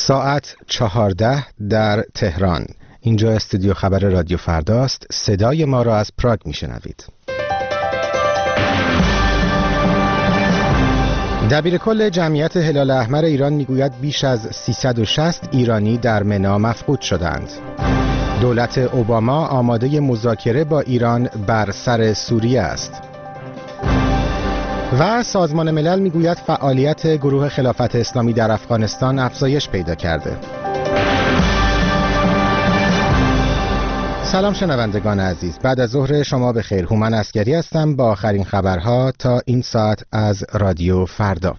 ساعت 14 در تهران. اینجا استودیو خبر رادیو فرداست. صدای ما را از پراگ میشنوید. دبیرکل جمعیت هلال احمر ایران میگوید بیش از 360 ایرانی در منا مفقود شدند. دولت اوباما آماده مذاکره با ایران بر سر سوریه است. و سازمان ملل میگوید فعالیت گروه خلافت اسلامی در افغانستان افزایش پیدا کرده. سلام شنوندگان عزیز، بعد از ظهر شما بخیر. هومن عسگری هستم با آخرین خبرها تا این ساعت از رادیو فردا.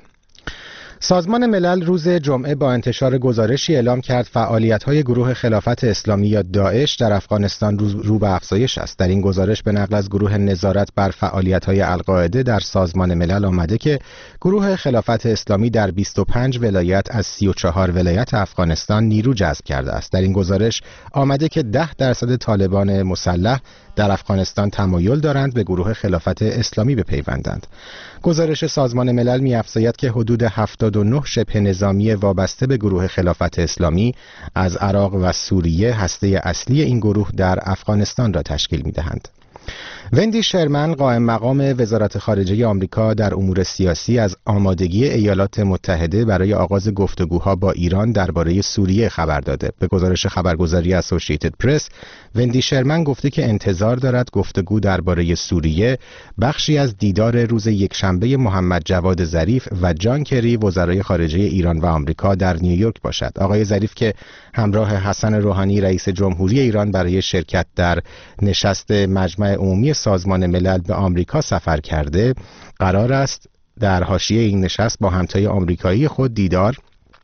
سازمان ملل روز جمعه با انتشار گزارشی اعلام کرد فعالیت‌های گروه خلافت اسلامی یا داعش در افغانستان رو به افزایش است. در این گزارش به نقل از گروه نظارت بر فعالیت‌های القاعده در سازمان ملل آمده که گروه خلافت اسلامی در 25 ولایت از 34 ولایت افغانستان نیرو جذب کرده است. در این گزارش آمده که 10% طالبان مسلح در افغانستان تمایل دارند به گروه خلافت اسلامی بپیوندند. گزارش سازمان ملل می‌افزاید که حدود 79 شبه نظامی وابسته به گروه خلافت اسلامی از عراق و سوریه هسته اصلی این گروه در افغانستان را تشکیل می‌دهند. وندی شرمن قائم مقام وزارت خارجه آمریکا در امور سیاسی از آمادگی ایالات متحده برای آغاز گفتگوها با ایران درباره سوریه خبر داده. به گزارش خبرگزاری اسوسییتد پرس، وندی شرمن گفته که انتظار دارد گفتگو درباره سوریه بخشی از دیدار روز یکشنبه محمد جواد ظریف و جان کری وزرای خارجه ایران و آمریکا در نیویورک باشد. آقای ظریف که همراه حسن روحانی رئیس جمهوری ایران برای شرکت در نشست مجمع عمومی سازمان ملل به آمریکا سفر کرده، قرار است در حاشیه این نشست با همتای آمریکایی خود دیدار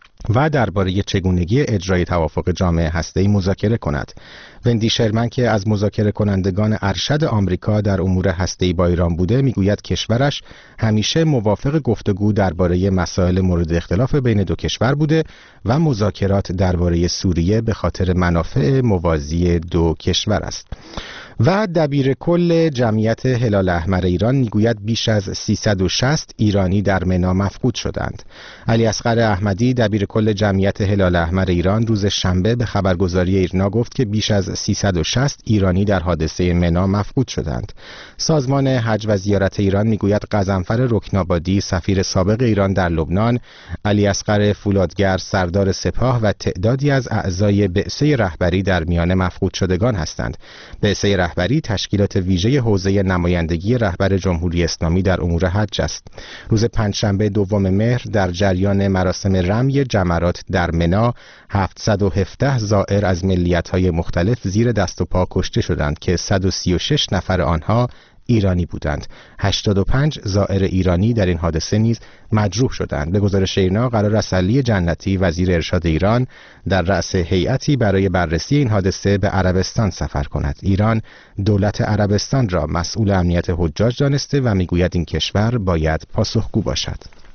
و درباره چگونگی اجرای توافق جامع هسته‌ای مذاکره کند. وندی شرمن که از مذاکره کنندگان ارشد آمریکا در امور هسته‌ای با ایران بوده، میگوید کشورش همیشه موافق گفتگو درباره مسائل مورد اختلاف بین دو کشور بوده و مذاکرات درباره سوریه به خاطر منافع موازی دو کشور است. و دبیرکل جمعیت هلال احمر ایران میگوید بیش از 360 ایرانی در منا مفقود شدند. علی اصغر احمدی دبیرکل جمعیت هلال احمر ایران روز شنبه به خبرگزاری ایرنا گفت که بیش از 360 ایرانی در حادثه منا مفقود شدند. سازمان حج و زیارت ایران میگوید غضنفر رکنابادی سفیر سابق ایران در لبنان، علی اصغر فولادگر سردار سپاه و تعدادی از اعضای بعثه رهبری در میان مفقود شدگان هستند. بعثه رهبری تشکیلات ویژه حوزه نمایندگی رهبر جمهوری اسلامی در امور حج است. روز پنجشنبه دوم مهر در جریان مراسم رمی جمرات در منا 717 زائر از ملیت‌های مختلف زیر دست و پا کشته شدند که 136 نفر آنها ایرانی بودند. 85 زائر ایرانی در این حادثه نیز مجروح شدند. به گزارش ایرنا قرار است علی جنتی وزیر ارشاد ایران در رأس هیئتی برای بررسی این حادثه به عربستان سفر کند. ایران دولت عربستان را مسئول امنیت حجاج دانسته و میگوید این کشور باید پاسخگو باشد.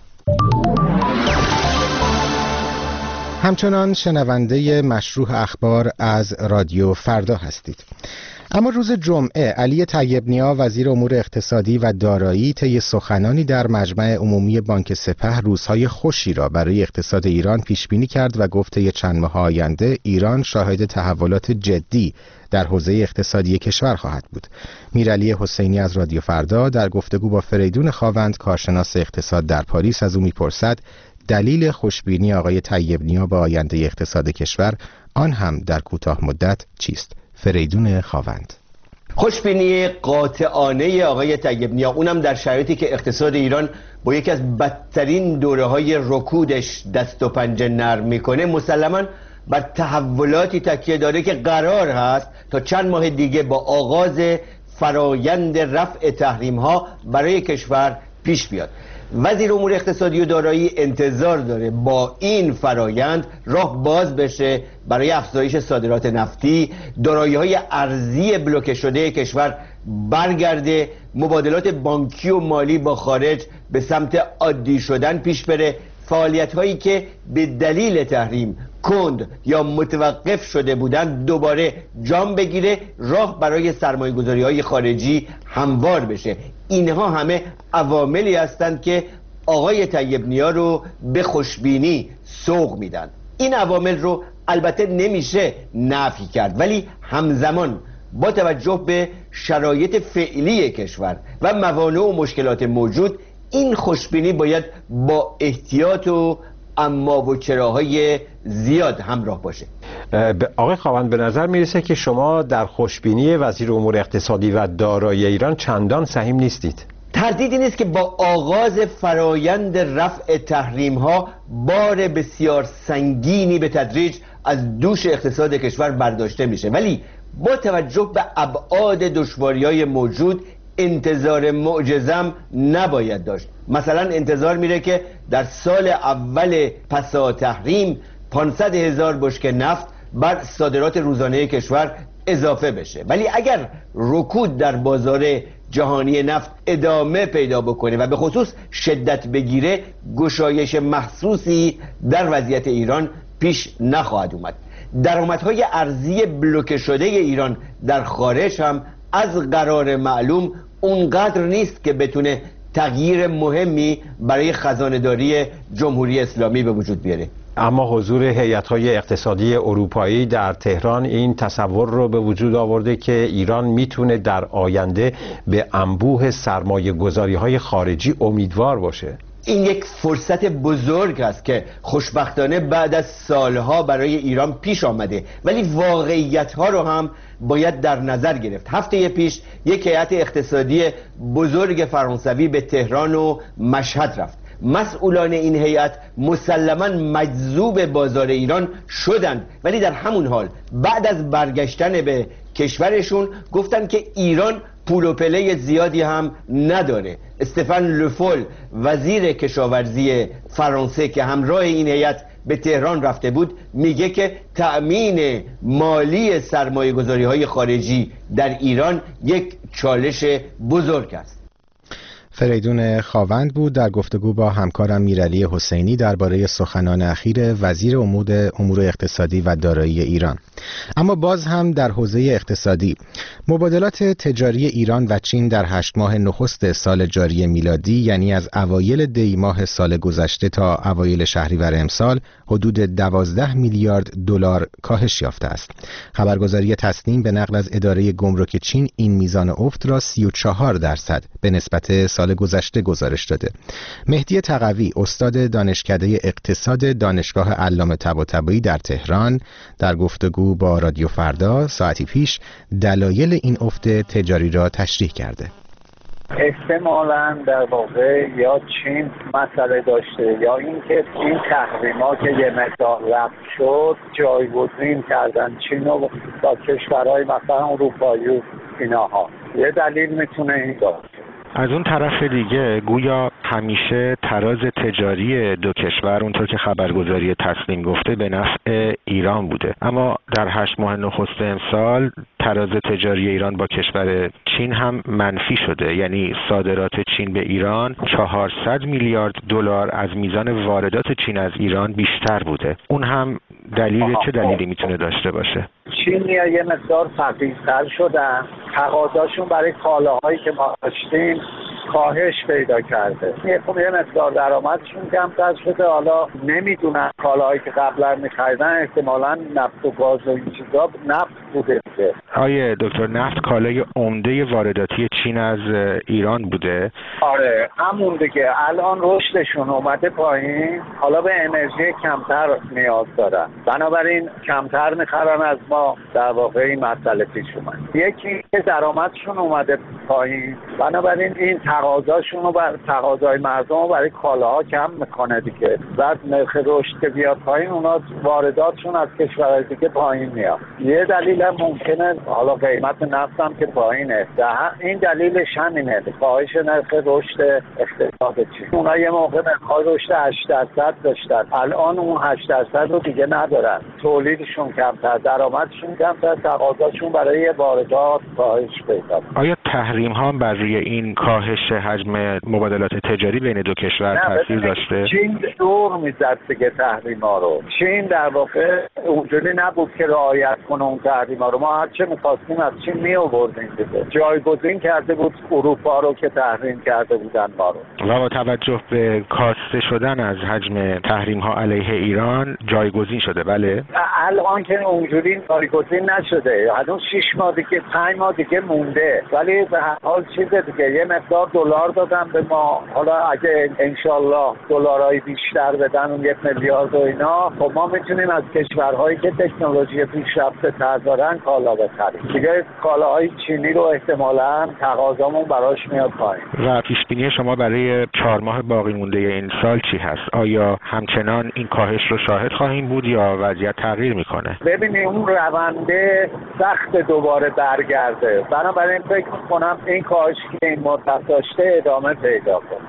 همچنان شنونده مشروح اخبار از رادیو فردا هستید. اما روز جمعه علی طیب‌نیا وزیر امور اقتصادی و دارایی طی سخنانی در مجمع عمومی بانک سپه روزهای خوشی را برای اقتصاد ایران پیش بینی کرد و گفت طی چند ماه آینده ایران شاهد تحولات جدی در حوزه اقتصادی کشور خواهد بود. میرعلی حسینی از رادیو فردا در گفتگو با فریدون خاوند کارشناس اقتصاد در پاریس از او میپرسد دلیل خوشبینی آقای طیب‌نیا به آینده اقتصاد کشور، آن هم در کوتاه مدت، چیست؟ فریدون خاوند: خوشبینی قاطعانه آقای طیب‌نیا، اونم در شرایطی که اقتصاد ایران با یکی از بدترین دوره‌های رکودش دست و پنجه نرم میکنه، مسلماً بر تحولاتی تکیه داره که قرار هست تا چند ماه دیگه با آغاز فرایند رفع تحریم‌ها برای کشور پیش بیاد. وزیر امور اقتصادی و دارایی انتظار داره با این فرایند راه باز بشه برای افزایش صادرات نفتی، دارایی‌های ارزی بلوکه شده کشور برگرده، مبادلات بانکی و مالی با خارج به سمت عادی شدن پیش بره، فعالیت‌هایی که به دلیل تحریم کند یا متوقف شده بودن دوباره جام بگیره، راه برای سرمایه‌گذاری‌های خارجی هموار بشه. اینها همه عواملی هستند که آقای طیب‌نیا رو به خوشبینی سوق میدن. این عوامل رو البته نمیشه نفی کرد، ولی همزمان با توجه به شرایط فعلی کشور و موانع و مشکلات موجود این خوشبینی باید با احتیاط و اما و چراهای زیاد همراه باشه. آقای خاوند، به نظر میرسه که شما در خوشبینی وزیر امور اقتصادی و دارایی ایران چندان سهیم نیستید. تردیدی نیست که با آغاز فرایند رفع تحریم ها بار بسیار سنگینی به تدریج از دوش اقتصاد کشور برداشته میشه، ولی با توجه به ابعاد دشواری‌های موجود انتظار معجزم نباید داشت. مثلا انتظار میره که در سال اول پسا تحریم 500,000 بشکه نفت بر صادرات روزانه کشور اضافه بشه، ولی اگر رکود در بازار جهانی نفت ادامه پیدا بکنه و به خصوص شدت بگیره، گشایش محسوسی در وضعیت ایران پیش نخواهد اومد. درآمدهای ارزی بلوکه شده ایران در خارج هم از قرار معلوم اونقدر نیست که بتونه تغییر مهمی برای خزانه‌داری جمهوری اسلامی به وجود بیاره. اما حضور هیئت‌های اقتصادی اروپایی در تهران این تصور رو به وجود آورده که ایران میتونه در آینده به انبوه سرمایه‌گذاری‌های خارجی امیدوار باشه. این یک فرصت بزرگ است که خوشبختانه بعد از سالها برای ایران پیش آمده، ولی واقعیت‌ها رو هم باید در نظر گرفت. هفته پیش یک هیئت اقتصادی بزرگ فرانسوی به تهران و مشهد رفت. مسئولان این هیئت مسلماً مجذوب بازار ایران شدند، ولی در همون حال بعد از برگشتن به کشورشون گفتن که ایران پول و پله زیادی هم نداره. استفان لوفول وزیر کشاورزی فرانسه که همراه این هیئت به تهران رفته بود میگه که تأمین مالی سرمایه‌گذاری‌های خارجی در ایران یک چالش بزرگ است. فریدون خاوند بود در گفتگو با همکارم میرعلی حسینی درباره سخنان اخیر وزیر امور اقتصادی و دارایی ایران. اما باز هم در حوزه اقتصادی، مبادلات تجاری ایران و چین در 8 ماه نخست سال جاری میلادی، یعنی از اوایل دی ماه سال گذشته تا اوایل شهریور امسال، حدود 12 میلیارد دلار کاهش یافته است. خبرگزاری تسنیم به نقل از اداره گمرک چین این میزان افت را 34% به نسبت سال گذشته گزارش داده. مهدی تقوی، استاد دانشکده اقتصاد دانشگاه علامه طباطبایی در تهران، در گفتگو با رادیو فردا ساعتی پیش دلایل این افت تجاری را تشریح کرده. احتمالاً در واقع یا چین مسئله داشته یا اینکه این تحریما که یه مقدار رفع شد جایگزین کردن چین رو با کشورهای مثلا اروپایی و ایناها. یه دلیل میتونه این باشه. از اون طرف دیگه گویا همیشه تراز تجاری دو کشور اونطور که خبرگزاری تسنیم گفته به نفع ایران بوده، اما در 8 ماه نخست امسال تراز تجاری ایران با کشور چین هم منفی شده، یعنی صادرات چین به ایران 400 میلیارد دلار از میزان واردات چین از ایران بیشتر بوده. اون هم چه دلیلی میتونه داشته باشه؟ چینی‌ها یه مقدار فقیرتر شدن، تقاضاشون برای کالاهایی که ما داشتیم کاهش پیدا کرده. یه مقدار درآمدشون کمتر شده. حالا نمیدونن کالاهایی که قبلا می‌خریدن احتمالاً نفت و گاز و این چیزا نفت بوده. آیه دکتر، نفت کالای عمده وارداتی چین از ایران بوده؟ آره همون دیگه. الان رشدشون اومده پایین، حالا به انرژی کمتر نیاز دارن، بنابراین کمتر میخرن از ما. در واقع این مسئله پیش اومد. یکی که درآمدشون اومده پایین، بنابراین این تقاضاشون رو تقاضای مردم رو برای کالاها کم میکنه دیگه. بعد نرخ رشد که بیاد پایین، اونا وارداتشون از کشورهای دیگه پایین میاد. یه دلیل هم ممکنه حالا قیمت نفت هم که پایینه، این دلیلش همینه، کاهش نرخ رشد اقتصاد چین. اونا یه موقع نرخ رشد 8% داشتن، الان اون 8% رو دیگه ندارن، تولیدشون کمتر، درآمدشون کمتر، تقاضاشون برای واردات کاهش پیدا کنه. آیا تحریم ها بر روی این کاهش حجم مبادلات تجاری بین دو کشور تاثیر داشته؟ چین دور میزد دیگه تحریم ها رو. چین در واقع اونجوری نبود که رعایت کنه اون تحریم ها رو. ما هر چه می‌خواستیم از چین می‌آوردیم دیگه. جایگزین کرده بود اروپا رو که تحریم کرده بودن ما رو. و با توجه به کاسته شدن از حجم تحریم ها علیه ایران جایگزین شده. بله الان که اونجوری جایگزین نشده، هنوز 6 ماه دیگه 5 ماه دیگه مونده، ولی به هر حال چیز دیگه یه مقدار دلار دادن به ما. حالا اگه انشالله دلارای بیشتر بدن اون 1 میلیارد و اینا، خب ما میتونیم از کشورهایی که تکنولوژی پیشرفته تر دارن کالا بخریم. دیگه کالاهای چینی رو احتمالاً تقاضامون براش میاد پایین. و پیش بینی شما برای 4 ماه باقی مونده این سال چی هست؟ آیا همچنان این کاهش رو شاهد خواهیم بود یا وضعیت تغییر میکنه؟ ببینید اون رونده سخت دوباره برگرده، بنابراین فکر میکنم این کاهش که این مدت داشته ادامه پیدا کنه.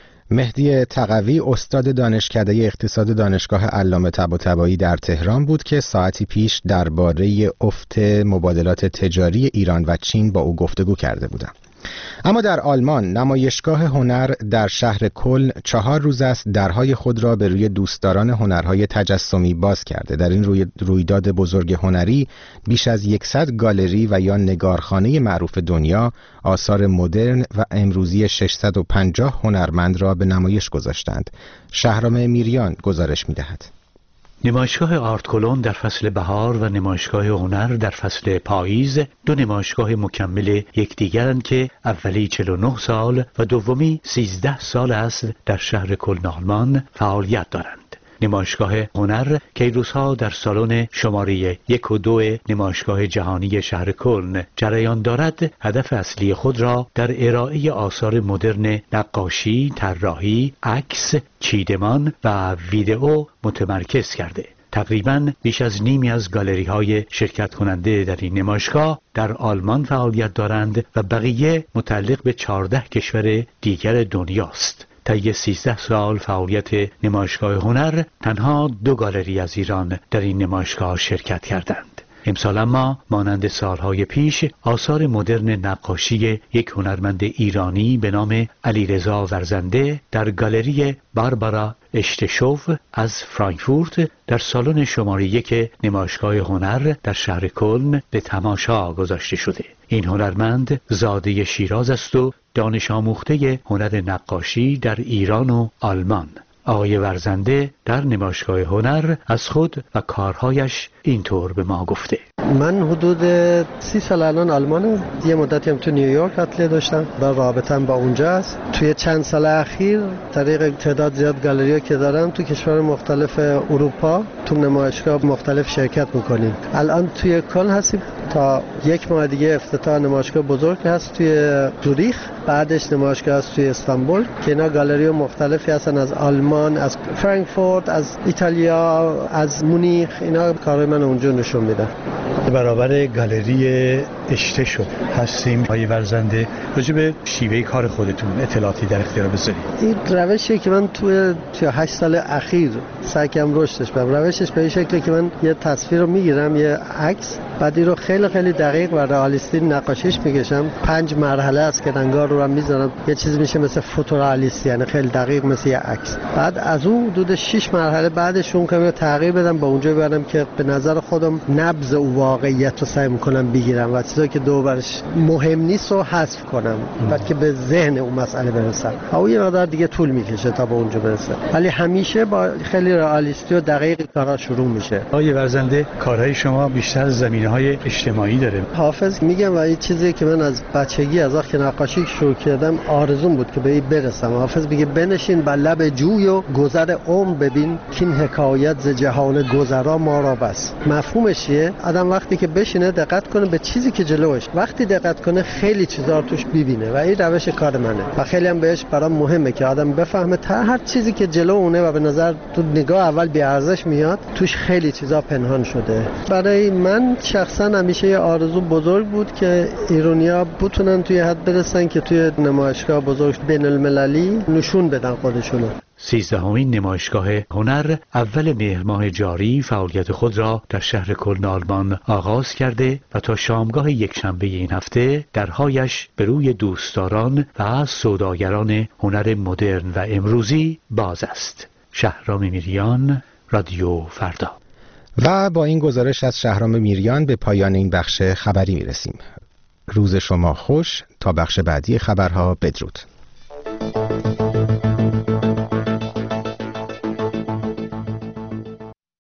مهدی تقوی استاد دانشکده اقتصاد دانشگاه علامه طباطبایی در تهران بود که ساعتی پیش درباره افت مبادلات تجاری ایران و چین با او گفتگو کرده بودم. اما در آلمان نمایشگاه هنر در شهر کلن 4 روز است درهای خود را به روی دوستداران هنرهای تجسمی باز کرده. در این رویداد بزرگ هنری بیش از 100 گالری و یا نگارخانه معروف دنیا آثار مدرن و امروزی 650 هنرمند را به نمایش گذاشتند. شهرام میریان گزارش می‌دهد. نمایشگاه آرت کلون در فصل بهار و نمایشگاه هنر در فصل پاییز 2 نمایشگاه مکمل یکدیگرند که اولی 49 سال و دومی 13 سال است در شهر کلن آلمان فعالیت دارند. نمایشگاه هنر که این روزها در سالن شماره 1 و 2 نمایشگاه جهانی شهر کلن جریان دارد، هدف اصلی خود را در ارائه آثار مدرن نقاشی، طراحی، عکس، چیدمان و ویدئو متمرکز کرده. تقریباً بیش از نیمی از گالری های شرکت کننده در این نمایشگاه در آلمان فعالیت دارند و بقیه متعلق به 14 کشور دیگر دنیاست. طی 13 سال فعالیت نمایشگاه هنر تنها 2 گالری از ایران در این نمایشگاه شرکت کردند. امسال اما مانند سالهای پیش آثار مدرن نقاشی یک هنرمند ایرانی به نام علیرضا ورزنده در گالری باربارا اشتشوف از فرانکفورت در سالن شماره 1 نمایشگاه هنر در شهر کلن به تماشا گذاشته شده. این هنرمند زاده شیراز است و دانش آموخته هنر نقاشی در ایران و آلمان. آقای ورزنده در نمایشگاه هنر از خود و کارهایش اینطور به ما گفته: من حدود 30 سال الان آلمانم. یه مدتی هم تو نیویورک اتلیه داشتم و رابطه‌ام با اونجا است. توی چند سال اخیر طریق تعداد زیاد گالری‌ها که دارم تو کشور مختلف اروپا تو نمایشگاه مختلف شرکت می‌کنیم. الان توی کلن هستیم، تا 1 ماه دیگه افتتاح نمایشگاه بزرگ هست توی زوریخ، بعدش نمایشگاه هست توی استانبول که اینا گالری مختلفی هستن، از آلمان، از فرانکفورت، از ایتالیا، از مونیخ. اینا کارهای من اونجا نشون میدن. برابر گالری اشتشوف هستیم. آقای ورزنده راجع به شیوه کار خودتون اطلاعاتی در اختیار بذارید. این روشی که من توی 8 سال اخیر سعی کردم رشدش بدم. روشش به این شکلی که من یه تصویر رو میگیرم، یه عکس، بعد این رو خیلی دقیق و رئالیستی نقاشیش میکشم. 5 مرحله است که رنگا رو هم میذارم، یه چیزی میشه مثل فوتورئالیستی، یعنی خیلی دقیق مثل یه عکس. بعد از اون حدود 6 مرحله بعدشون که تغییر بدم با اونجا ببرم که به نظر خودم نبض او واقعیت رو سعی میکنم بگیرم و چیزایی که دوبارش مهم نیست رو حذف کنم بعد که به ذهن اون مسئله برسم. او یه مقدار دیگه طول میکشه تا به اونجا برسه، ولی همیشه با خیلی رئالیستی و دقیق کارا شروع میشه. آقای ورزنده کارهای شما بیشتر زمینه‌های اجتماعی داره. حافظ میگم و این چیزی که من از بچگی از وقتی نقاشی شروع کردم آرزوم بود که به این برسم. حافظ میگه بنشین بر لب جوی و گذر عمر ببین کین حکایت ز جهان گذرا ما را بس. مفهومش چیه؟ آدم وقتی که بشینه دقت کنه به چیزی که جلوش، وقتی دقت کنه خیلی چیزا توش ببینه و این روش کار منه و خیلی هم بهش برام مهمه که آدم بفهمه هر چیزی که جلو اونه و به نظر تو نگاه اول بی ارزش میاد توش خیلی چیزا پنهان شده. برای من شخصا همیشه یه آرزو بزرگ بود که ایرانی‌ها بتونن توی حد برسن که توی نمایشگاه بزرگ بین المللی نشون بدن خودشونو. 13مین نمایشگاه هنر اول مهر ماه جاری فعالیت خود را در شهر کلن آلمان آغاز کرده و تا شامگاه یکشنبه این هفته درهایش به روی دوستداران و سوداگران هنر مدرن و امروزی باز است. شهرام میریان، رادیو فردا. و با این گزارش از شهرام میریان به پایان این بخش خبری میرسیم. روز شما خوش. تا بخش بعدی خبرها بدرود.